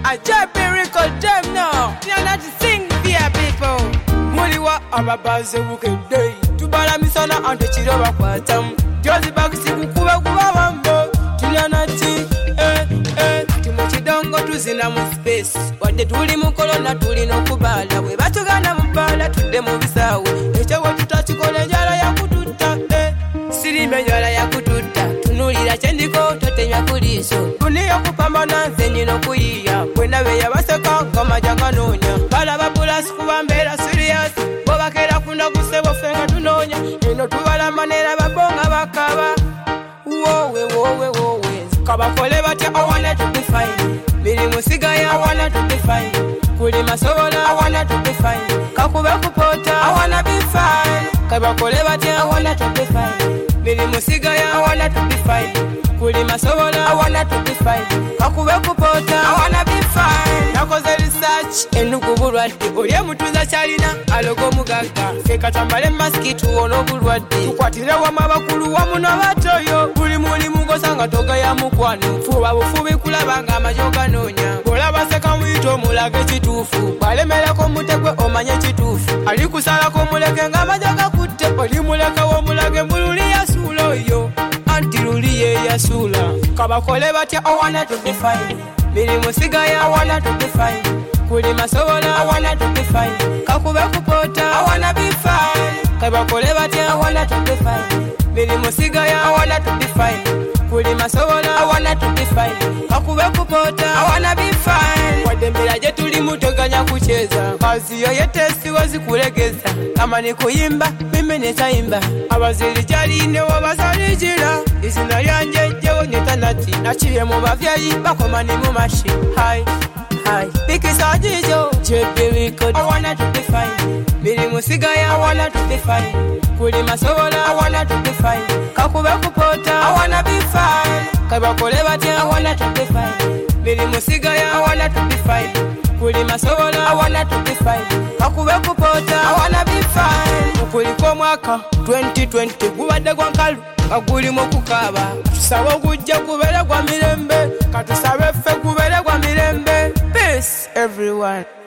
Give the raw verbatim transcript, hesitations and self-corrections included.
I just be record them now. You're not to sing via people. Muliwa ababaze wukedei. Tubala misona ante chiroba kwa tamu. Jozi bakisi kukuba kuba wambo. Tunyanati, eh, eh. Tumuchidongo tuzina mu space. Wadde tuli mu kolona tuli nokubala. We batugana mpala tudde mu bisawe. Echawo tutachikola njala ya kututa, eh. Sirime njala ya kututa. Tunulira chendiko totenya kuliso. Tuniyo kupambana nze nino kuyiya. Kwenda beya baseka ngoma janga nonya. Bala babula sikuba mbera serious. Bobakera kunda kusebo fenga tunonya. Eno tubala manera babonga bakaba. Wowe wowe wowe. Kabakole batya I wanna to be fine. Bili musiga ya I wanna to be fine. Kuli masobola I wanna to be fine. Kakube kupota I wanna be fine. Kabakole batya I wanna to be fine. Bili musiga ya I wanna to be fine. Kuli masobola I wanna to be fine. Kakube kupota I wanna be fine. Nakoze research enugu bulwadde. Olye mutuza chalina alogo mugaga. Feka tambale maski tuwono bulwadde. Tukwatire wama bakulu wamu n'abatoyo. Buli muli mugosanga toga ya mukwano. Fuba bufubi kulaba nga amajoga nonya. Olaba seka mwito mulage kituufu. Balemerako mutegwe omanye kituufu. Ali kusalako muleke nga amajoga kutte. Oli muleke wo mulage mbululi ya sulo yo. Anti luli ye ya sula. Kabakole batya I wanna to be fine. Bili musiga ya I wanna to be fine. Kuli masobola I wanna to be fine. Kakube kupota I wanna be fine. Kabakole batya I wanna to be fine. Bili musiga ya I wanna to be fine. Kuli masobola I wanna to be fine. Kakube kupota I wanna be fine. Wadembera je tuli mutoganya kucheza. Kazi yo yetesi wazikulegeza. Kama ni kuyimba mimi nitaimba. Abazili jali ne wabazalijira. Izina lyanje jewo nyetanati. Nachiye mu bavyayi bakoma ni mu mashi. Hi hi. Bikisa jijo J-B record I wanna to be fine. Bili musiga ya I wanna to be fine. Kuli masobola I wanna to be fine. Kakube kupota I wanna be fine. Kabakole batya I wanna to be fine. Bili musiga ya I wanna to be fine. Kuli masobola I wanna to be fine. Kakube kupota I wanna be fine. Ukuliko mwaka twenty twenty gubadde gwa nkalu aguli mu kukaba. Tusabe okujja kubere gwa mirembe. Katusabe ffe kubere gwa mirembe. Peace everyone.